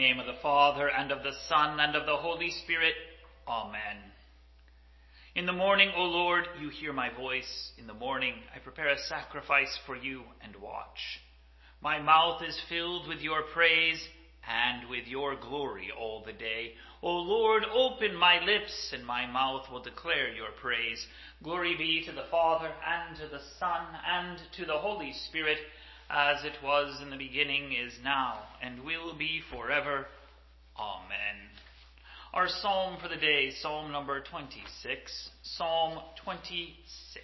name of the Father, and of the Son, and of the Holy Spirit. Amen. In the morning, O Lord, you hear my voice. In the morning, I prepare a sacrifice for you and watch. My mouth is filled with your praise and with your glory all the day. O Lord, open my lips, and my mouth will declare your praise. Glory be to the Father, and to the Son, and to the Holy Spirit, as it was in the beginning, is now, and will be forever. Amen. Our psalm for the day, Psalm number 26. Psalm 26.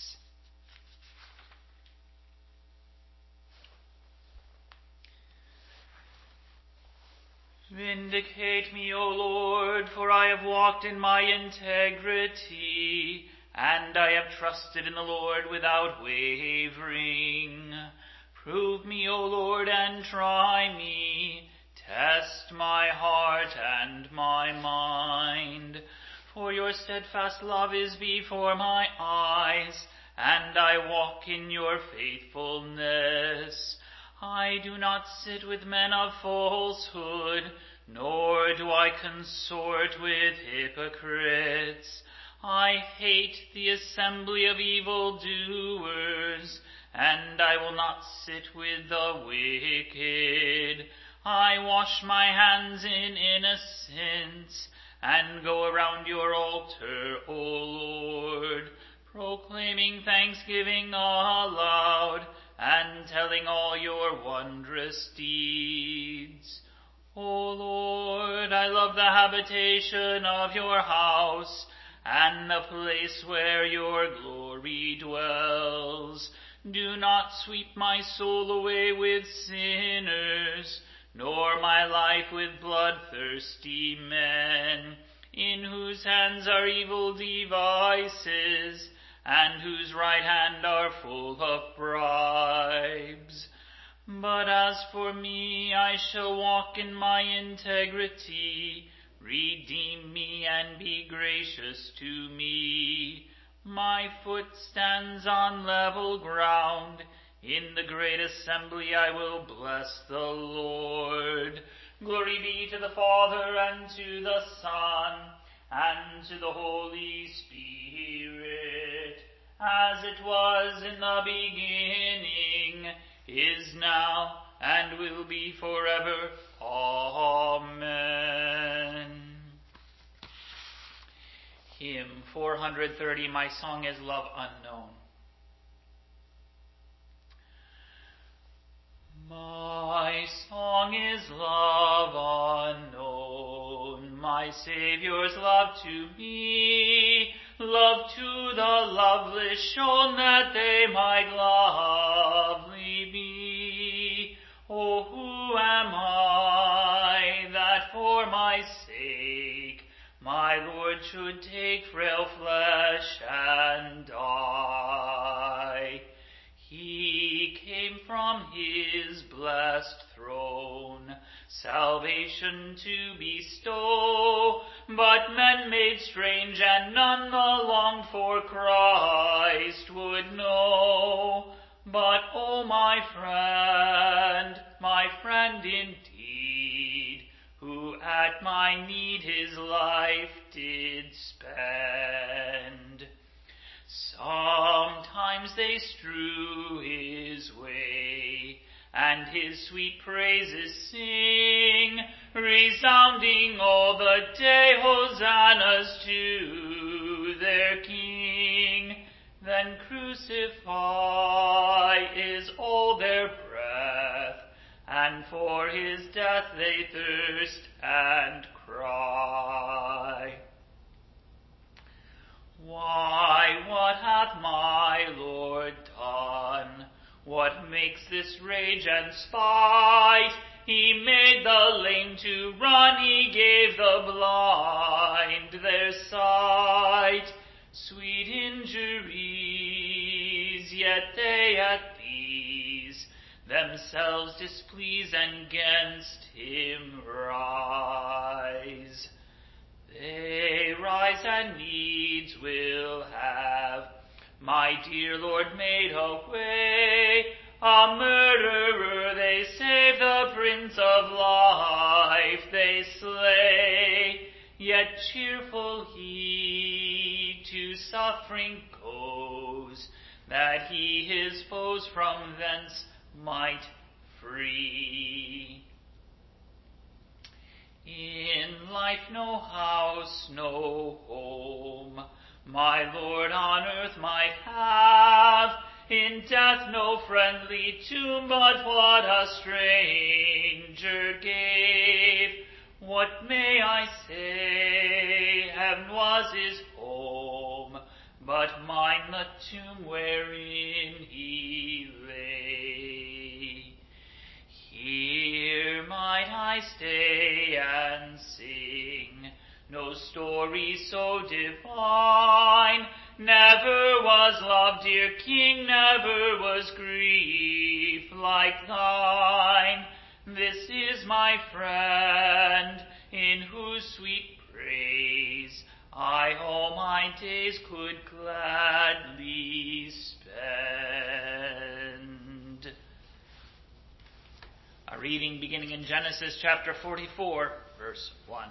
Vindicate me, O Lord, for I have walked in my integrity, and I have trusted in the Lord without wavering. Prove me, O Lord, and try me. Test my heart and my mind. For your steadfast love is before my eyes, and I walk in your faithfulness. I do not sit with men of falsehood, nor do I consort with hypocrites. I hate the assembly of evildoers, and I will not sit with the wicked. I wash my hands in innocence, and go around your altar, O Lord, proclaiming thanksgiving aloud, and telling all your wondrous deeds. O Lord, I love the habitation of your house, and the place where your glory dwells. Do not sweep my soul away with sinners, nor my life with bloodthirsty men, in whose hands are evil devices, and whose right hand are full of bribes. But as for me, I shall walk in my integrity. Redeem me and be gracious to me. My foot stands on level ground. In the great assembly I will bless the Lord. Glory be to the Father, and to the Son, and to the Holy Spirit, as it was in the beginning, is now, and will be forever. Amen. Hymn 430, My Song is Love Unknown. My song is love unknown, my Saviour's love to me, love to the loveless shown that they might lovely be. Oh, who am I that for my sake my Lord should take frail flesh and die? He came from his blessed throne, salvation to bestow, but men made strange, and none the longed for Christ would know. But, oh, my friend indeed, who at my need his life did spend. Sometimes they strew his way, and his sweet praises sing, resounding all the day, hosannas to their King. Then crucify is all their breath, and for his death they thirst and cry. Why, what hath my Lord done? What makes this rage and spite? He made the lame to run, he gave the blind their sight. Sweet injuries, yet they at these themselves displease, and 'gainst him rise. They rise and needs will have my dear Lord made a way. A murderer they save, the Prince of Life slay, yet cheerful he to suffering goes, that he his foes from thence might free. In life no house, no home, my Lord on earth might have, in death no friendly tomb, but what a stranger gave. What may I say? Heaven was his home, but mine the tomb wherein he lay. Here might I stay and sing, no story so divine. Never was love, dear King, never was grief like thine. This is my friend, in whose sweet praise I all my days could gladly spend. A reading beginning in Genesis chapter 44, verse 1.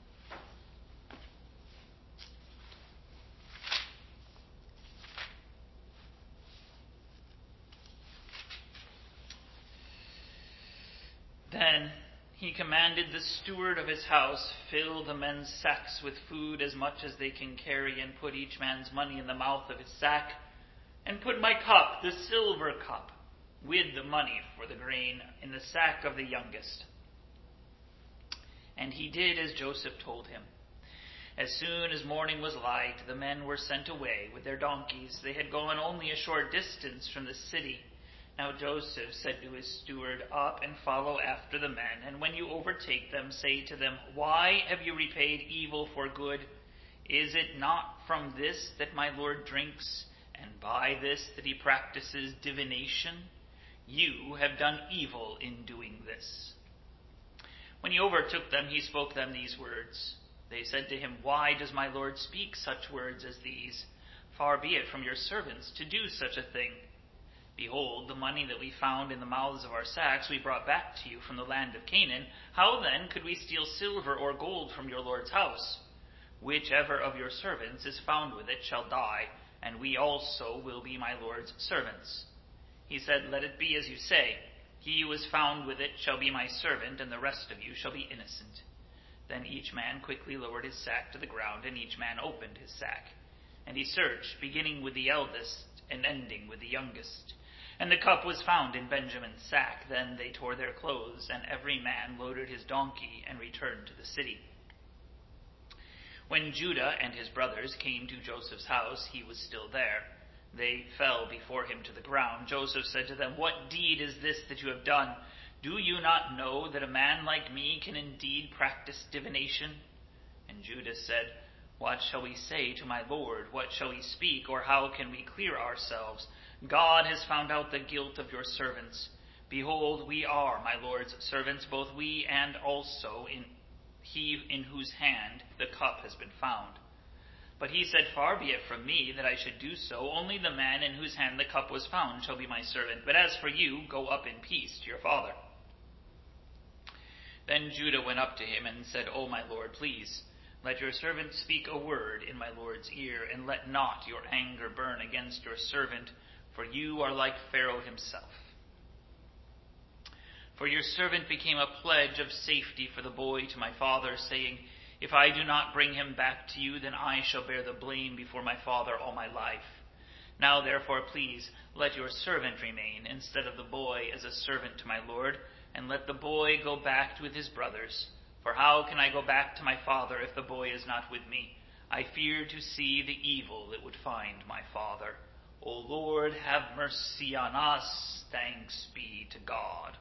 Then he commanded the steward of his house, fill the men's sacks with food as much as they can carry, and put each man's money in the mouth of his sack, and put my cup, the silver cup, with the money for the grain, in the sack of the youngest. And he did as Joseph told him. As soon as morning was light, the men were sent away with their donkeys. They had gone only a short distance from the city. Now Joseph said to his steward, up and follow after the men, and when you overtake them, say to them, why have you repaid evil for good? Is it not from this that my Lord drinks, and by this that he practices divination? You have done evil in doing this. When he overtook them, he spoke them these words. They said to him, why does my Lord speak such words as these? Far be it from your servants to do such a thing. Behold, the money that we found in the mouths of our sacks we brought back to you from the land of Canaan. How then could we steal silver or gold from your Lord's house? Whichever of your servants is found with it shall die, and we also will be my Lord's servants. He said, let it be as you say. He who is found with it shall be my servant, and the rest of you shall be innocent. Then each man quickly lowered his sack to the ground, and each man opened his sack. And he searched, beginning with the eldest and ending with the youngest. And the cup was found in Benjamin's sack. Then they tore their clothes, and every man loaded his donkey and returned to the city. When Judah and his brothers came to Joseph's house, he was still there. They fell before him to the ground. Joseph said to them, what deed is this that you have done? Do you not know that a man like me can indeed practice divination? And Judah said, what shall we say to my Lord? What shall we speak, or how can we clear ourselves? God has found out the guilt of your servants. Behold, we are my Lord's servants, both we and also he in whose hand the cup has been found. But he said, far be it from me that I should do so. Only the man in whose hand the cup was found shall be my servant. But as for you, go up in peace to your father. Then Judah went up to him and said, O my Lord, please, let your servant speak a word in my Lord's ear, and let not your anger burn against your servant, for you are like Pharaoh himself. For your servant became a pledge of safety for the boy to my father, saying, if I do not bring him back to you, then I shall bear the blame before my father all my life. Now therefore, please, let your servant remain instead of the boy as a servant to my Lord, and let the boy go back with his brothers. For how can I go back to my father if the boy is not with me? I fear to see the evil that would find my father. O Lord, have mercy on us. Thanks be to God.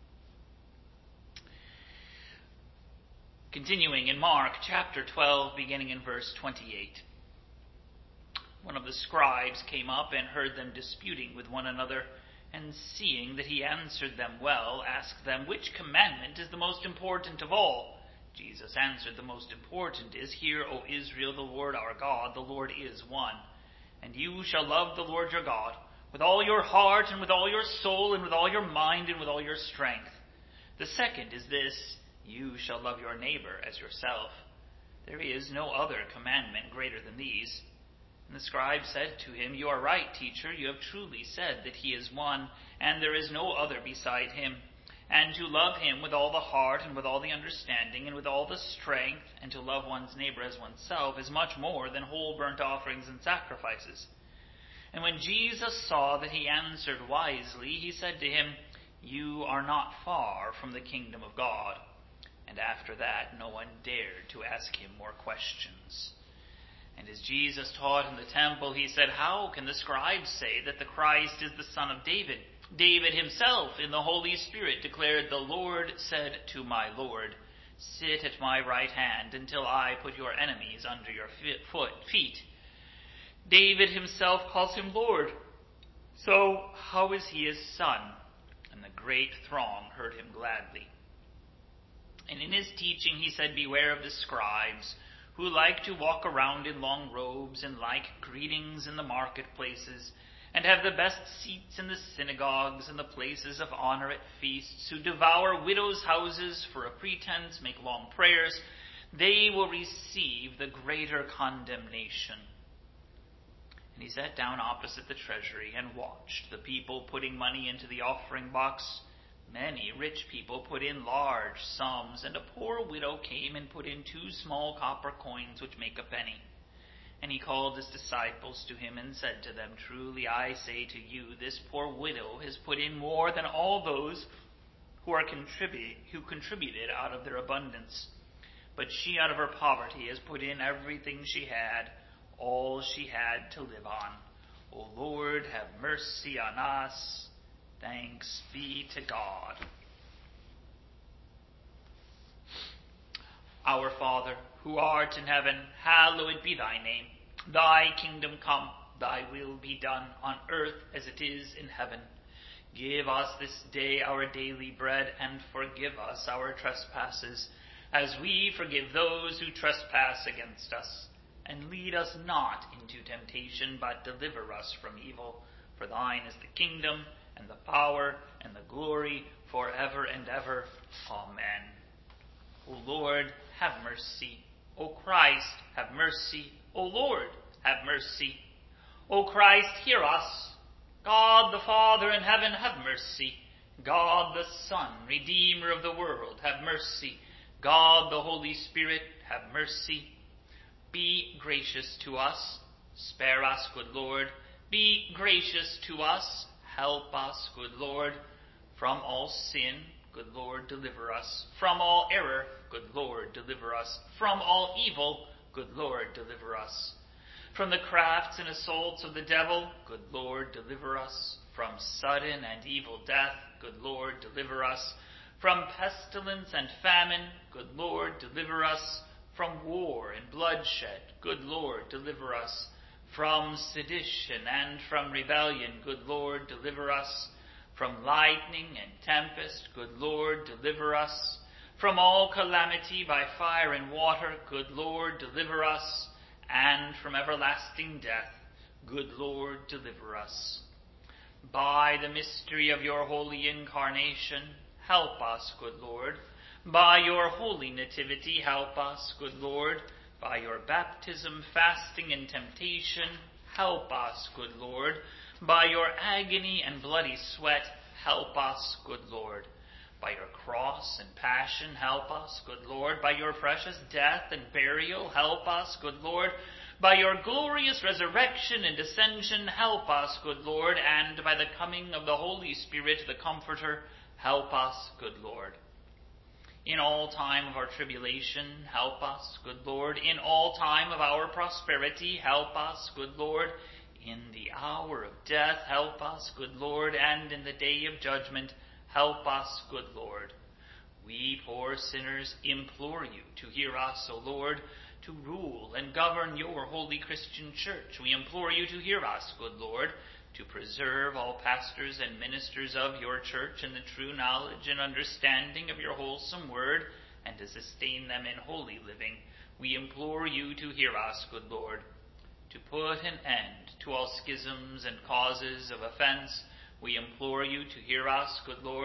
Continuing in Mark chapter 12, beginning in verse 28. One of the scribes came up and heard them disputing with one another, and seeing that he answered them well, asked them, which commandment is the most important of all? Jesus answered, the most important is, hear, O Israel, the Lord our God, the Lord is one. And you shall love the Lord your God with all your heart and with all your soul and with all your mind and with all your strength. The second is this, You shall love your neighbor as yourself. There is no other commandment greater than these. And the scribe said to him, You are right, teacher. You have truly said that he is one, and there is no other beside him. And to love him with all the heart and with all the understanding and with all the strength, and to love one's neighbor as oneself is much more than whole burnt offerings and sacrifices. And when Jesus saw that he answered wisely, he said to him, You are not far from the kingdom of God. And after that, no one dared to ask him more questions. And as Jesus taught in the temple, he said, How can the scribes say that the Christ is the son of David? David himself in the Holy Spirit declared, The Lord said to my Lord, Sit at my right hand until I put your enemies under your feet. David himself calls him Lord. So how is he his son? And the great throng heard him gladly. And in his teaching he said, Beware of the scribes, who like to walk around in long robes and like greetings in the marketplaces, and have the best seats in the synagogues and the places of honor at feasts, who devour widows' houses for a pretense, make long prayers. They will receive the greater condemnation. And he sat down opposite the treasury and watched the people putting money into the offering box. Many rich people put in large sums, and a poor widow came and put in 2 small copper coins which make a penny. And he called his disciples to him and said to them, Truly I say to you, this poor widow has put in more than all those who contributed out of their abundance. But she out of her poverty has put in everything she had, all she had to live on. O Lord, have mercy on us. Thanks be to God. Our Father, who art in heaven, hallowed be thy name. Thy kingdom come, thy will be done on earth as it is in heaven. Give us this day our daily bread, and forgive us our trespasses, as we forgive those who trespass against us. And lead us not into temptation, but deliver us from evil. For thine is the kingdom, and the power, and the glory, forever and ever. Amen. O Lord, have mercy. O Christ, have mercy. O Lord, have mercy. O Christ, hear us. God the Father in heaven, have mercy. God the Son, Redeemer of the world, have mercy. God the Holy Spirit, have mercy. Be gracious to us. Spare us, good Lord. Be gracious to us. Help us, good Lord. From all sin, good Lord, deliver us. From all error, good Lord, deliver us. From all evil, good Lord, deliver us. From the crafts and assaults of the devil, good Lord, deliver us. From sudden and evil death, good Lord, deliver us. From pestilence and famine, good Lord, deliver us. From war and bloodshed, good Lord, deliver us. From sedition and from rebellion, good Lord, deliver us. From lightning and tempest, good Lord, deliver us. From all calamity by fire and water, good Lord, deliver us. And from everlasting death, good Lord, deliver us. By the mystery of your holy incarnation, help us, good Lord. By your holy nativity, help us, good Lord. By your baptism, fasting, and temptation, help us, good Lord. By your agony and bloody sweat, help us, good Lord. By your cross and passion, help us, good Lord. By your precious death and burial, help us, good Lord. By your glorious resurrection and ascension, help us, good Lord. And by the coming of the Holy Spirit, the Comforter, help us, good Lord. In all time of our tribulation, help us, good Lord. In all time of our prosperity, help us, good Lord. In the hour of death, help us, good Lord. And in the day of judgment, help us, good Lord. We poor sinners implore you to hear us, O Lord, to rule and govern your holy Christian church. We implore you to hear us, good Lord, to preserve all pastors and ministers of your church in the true knowledge and understanding of your wholesome word, and to sustain them in holy living. We implore you to hear us, good Lord, to put an end to all schisms and causes of offense. We implore you to hear us, good Lord,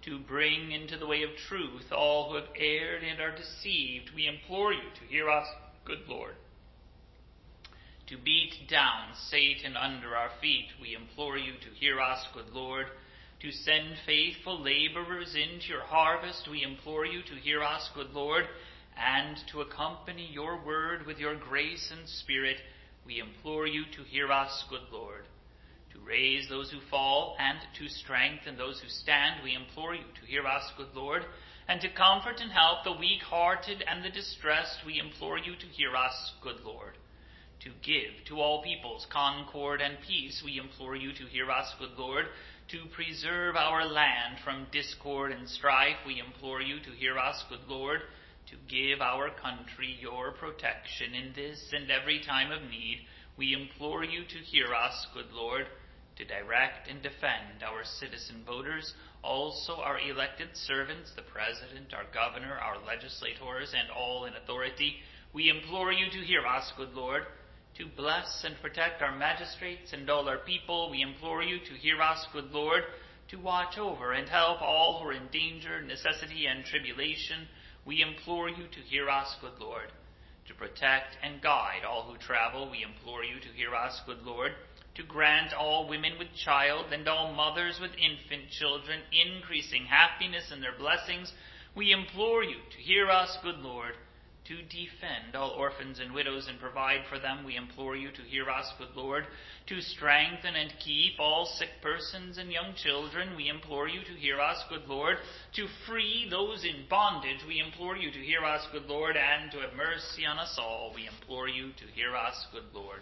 to bring into the way of truth all who have erred and are deceived. We implore you to hear us, good Lord. To beat down Satan under our feet, we implore you to hear us, good Lord. To send faithful laborers into your harvest, we implore you to hear us, good Lord. And to accompany your word with your grace and spirit, we implore you to hear us, good Lord. To raise those who fall and to strengthen those who stand, we implore you to hear us, good Lord. And to comfort and help the weak-hearted and the distressed, we implore you to hear us, good Lord. To give to all peoples concord and peace, we implore you to hear us, good Lord. To preserve our land from discord and strife, we implore you to hear us, good Lord. To give our country your protection in this and every time of need, we implore you to hear us, good Lord. To direct and defend our citizen voters, also our elected servants, the President, our Governor, our legislators, and all in authority, we implore you to hear us, good Lord. To bless and protect our magistrates and all our people, we implore you to hear us, good Lord. To watch over and help all who are in danger, necessity, and tribulation, we implore you to hear us, good Lord. To protect and guide all who travel, we implore you to hear us, good Lord. To grant all women with child and all mothers with infant children increasing happiness in their blessings, we implore you to hear us, good Lord. To defend all orphans and widows and provide for them, we implore you to hear us, good Lord. To strengthen and keep all sick persons and young children, we implore you to hear us, good Lord. To free those in bondage, we implore you to hear us, good Lord. And to have mercy on us all, we implore you to hear us, good Lord.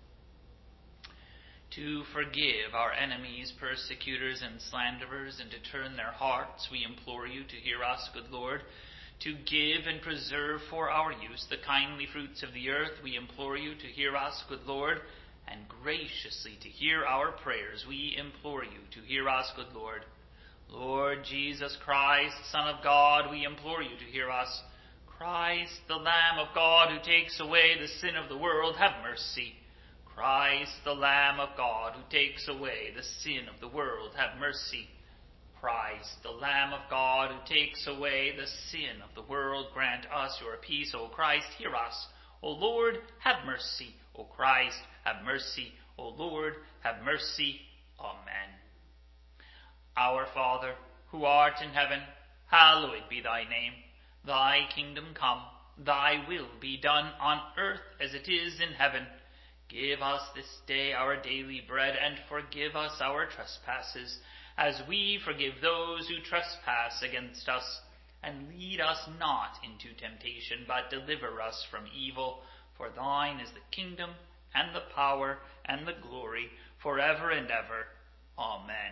To forgive our enemies, persecutors, and slanderers, and to turn their hearts, we implore you to hear us, good Lord. To give and preserve for our use the kindly fruits of the earth, we implore you to hear us, good Lord, and graciously to hear our prayers, we implore you to hear us, good Lord. Lord Jesus Christ, Son of God, we implore you to hear us. Christ, the Lamb of God, who takes away the sin of the world, have mercy. Christ, the Lamb of God, who takes away the sin of the world, have mercy. Christ, the Lamb of God, who takes away the sin of the world, grant us your peace. O Christ, hear us. O Lord, have mercy. O Christ, have mercy. O Lord, have mercy. Amen. Our Father, who art in heaven, hallowed be thy name. Thy kingdom come, thy will be done on earth as it is in heaven. Give us this day our daily bread, and forgive us our trespasses, as we forgive those who trespass against us. And lead us not into temptation, but deliver us from evil. For thine is the kingdom, and the power, and the glory, forever and ever. Amen.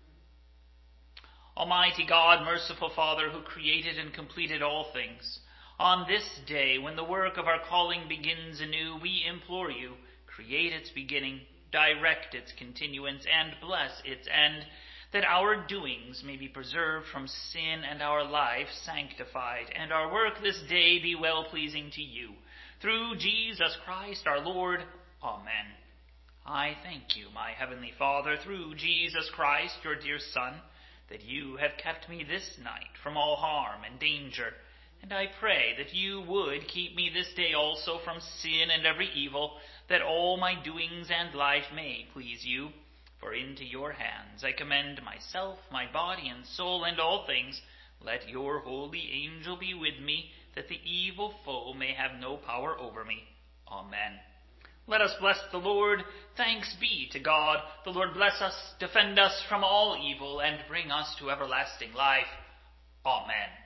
Almighty God, merciful Father, who created and completed all things, on this day, when the work of our calling begins anew, we implore you, create its beginning, direct its continuance, and bless its end, that our doings may be preserved from sin and our life sanctified, and our work this day be well-pleasing to you. Through Jesus Christ our Lord. Amen. I thank you, my heavenly Father, through Jesus Christ, your dear Son, that you have kept me this night from all harm and danger, and I pray that you would keep me this day also from sin and every evil, that all my doings and life may please you. For into your hands I commend myself, my body and soul, and all things. Let your holy angel be with me, that the evil foe may have no power over me. Amen. Let us bless the Lord. Thanks be to God. The Lord bless us, defend us from all evil, and bring us to everlasting life. Amen.